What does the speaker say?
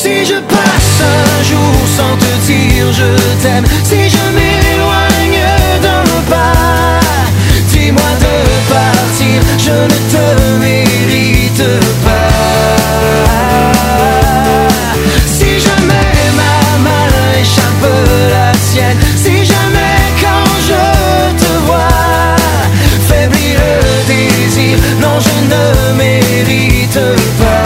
Si je passe un jour sans te dire je t'aime, si je m'éloigne d'un pas, dis-moi de partir, je ne te mérite pas. Si jamais ma main échappe la sienne, si jamais quand je te vois faiblit le désir, non je ne mérite pas.